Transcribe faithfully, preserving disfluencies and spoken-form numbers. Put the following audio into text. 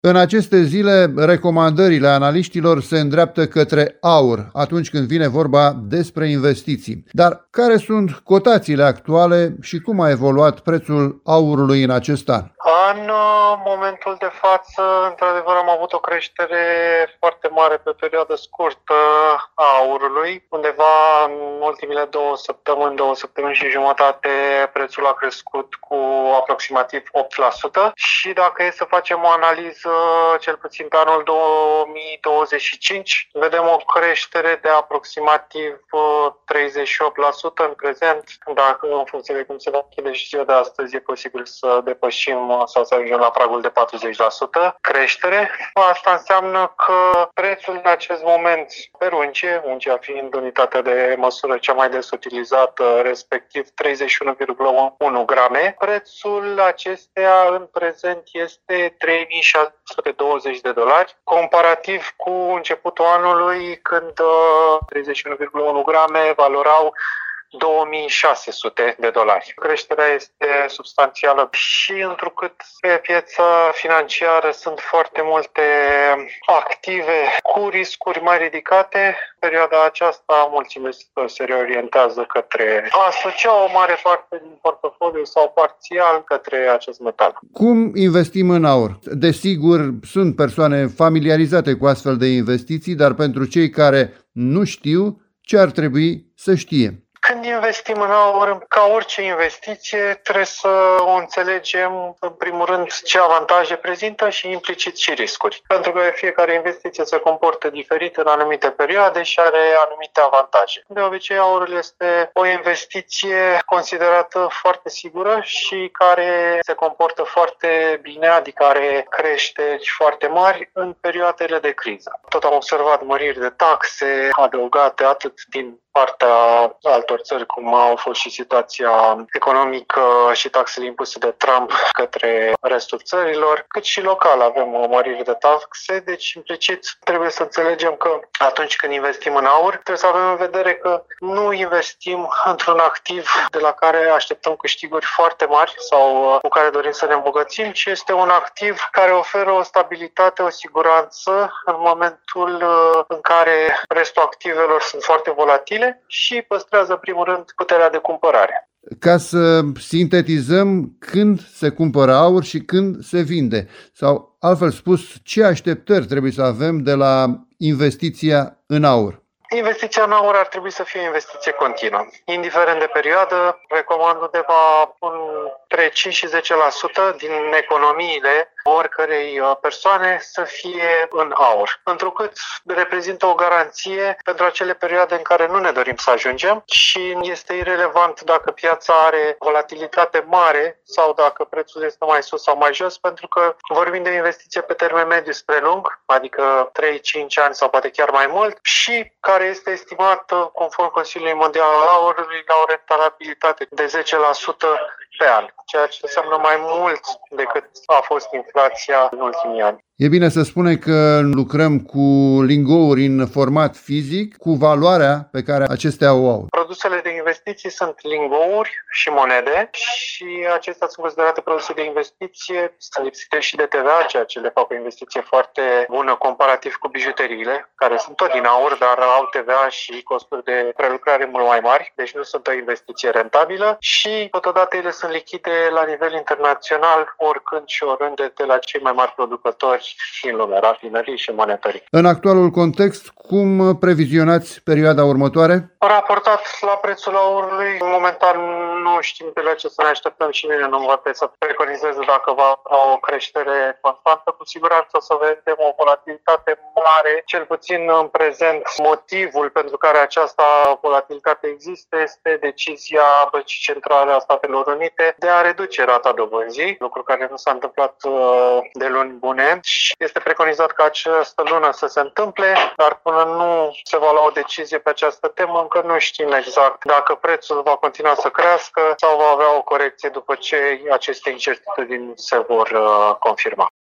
În aceste zile, recomandările analiștilor se îndreaptă către aur atunci când vine vorba despre investiții. Dar care sunt cotațiile actuale și cum a evoluat prețul aurului în acest an? În momentul de față, într-adevăr, am avut o creștere foarte mare pe perioadă scurtă a aurului. Undeva în ultimile două săptămâni, două săptămâni și jumătate, prețul a crescut cu aproximativ opt la sută. Și dacă e să facem o analiză, cel puțin pe anul două mii douăzeci și cinci, vedem o creștere de aproximativ treizeci și opt la sută în prezent. Dacă în funcție de cum se va închide și ziua de astăzi, e posibil să depășim sau să ajungem la pragul de patruzeci la sută creștere. Asta înseamnă că prețul în acest moment pe uncie, uncia fiind unitatea de măsură cea mai des utilizată, respectiv treizeci și unu virgulă unu grame, prețul acesteia în prezent este trei mii șase sute douăzeci de dolari, comparativ cu începutul anului, când treizeci și unu virgulă unu grame valorau două mii șase sute de dolari. Creșterea este substanțială și întrucât pe piața financiară sunt foarte multe active cu riscuri mai ridicate, în perioada aceasta mulți investitori se reorientează către a asocia o mare parte din portofoliu sau parțial către acest metal. Cum investim în aur? Desigur, sunt persoane familiarizate cu astfel de investiții, dar pentru cei care nu știu, ce ar trebui să știe? Când investim în aur, ca orice investiție, trebuie să o înțelegem, în primul rând, ce avantaje prezintă și implicit și riscuri. Pentru că fiecare investiție se comportă diferit în anumite perioade și are anumite avantaje. De obicei, aurul este o investiție considerată foarte sigură și care se comportă foarte bine, adică are creșteri foarte mari în perioadele de criză. Tot am observat măriri de taxe adăugate atât din partea altor țări, cum au fost și situația economică și taxele impuse de Trump către restul țărilor, cât și local avem o mărire de taxe, deci implicit trebuie să înțelegem că atunci când investim în aur, trebuie să avem în vedere că nu investim într-un activ de la care așteptăm câștiguri foarte mari sau cu care dorim să ne îmbogățim, ci este un activ care oferă o stabilitate, o siguranță în momentul în care restul activelor sunt foarte volatile și păstrează, în primul rând, puterea de cumpărare. Ca să sintetizăm, când se cumpără aur și când se vinde? Sau, altfel spus, ce așteptări trebuie să avem de la investiția în aur? Investiția în aur ar trebui să fie o investiție continuă. Indiferent de perioadă, recomand undeva între cinci și zece la sută din economiile oricărei persoane să fie în aur, întrucât reprezintă o garanție pentru acele perioade în care nu ne dorim să ajungem și este irelevant dacă piața are volatilitate mare sau dacă prețul este mai sus sau mai jos, pentru că vorbim de o investiție pe termen mediu spre lung, adică trei cinci ani sau poate chiar mai mult, și care este estimată, conform Consiliului Mondial al Aurului, la o rentabilitate de zece la sută pe an, ceea ce înseamnă mai mult decât a fost inflația în ultimii ani. E bine să spunem că lucrăm cu lingouri în format fizic, cu valoarea pe care acestea o au. Produsele de investiții sunt lingouri și monede și acestea sunt considerate produse de investiție, sunt lipsite și de T V A, ceea ce le fac o investiție foarte bună comparativ cu bijuteriile, care sunt tot din aur, dar au T V A și costuri de prelucrare mult mai mari, deci nu sunt o investiție rentabilă și totodată ele sunt lichide la nivel internațional, oricând și oriunde, de la cei mai mari producători din lume, rafinării și monetării. În actualul context, cum previzionați perioada următoare? Raportat la prețul aurului, momentan nu știm pe la ce să ne așteptăm și mine nu mă poate să preconizez dacă va avea o creștere constantă. Cu siguranță o să vedem o volatilitate mare, cel puțin în prezent. Motivul pentru care această volatilitate există este decizia Băncii Centrale a Statelor Unite de a reduce rata dobânzii, lucru care nu s-a întâmplat de luni bune. Este preconizat ca această lună să se întâmple, dar până nu se va lua o decizie pe această temă, încă nu știm exact dacă prețul va continua să crească sau va avea o corecție după ce aceste incertitudini se vor confirma.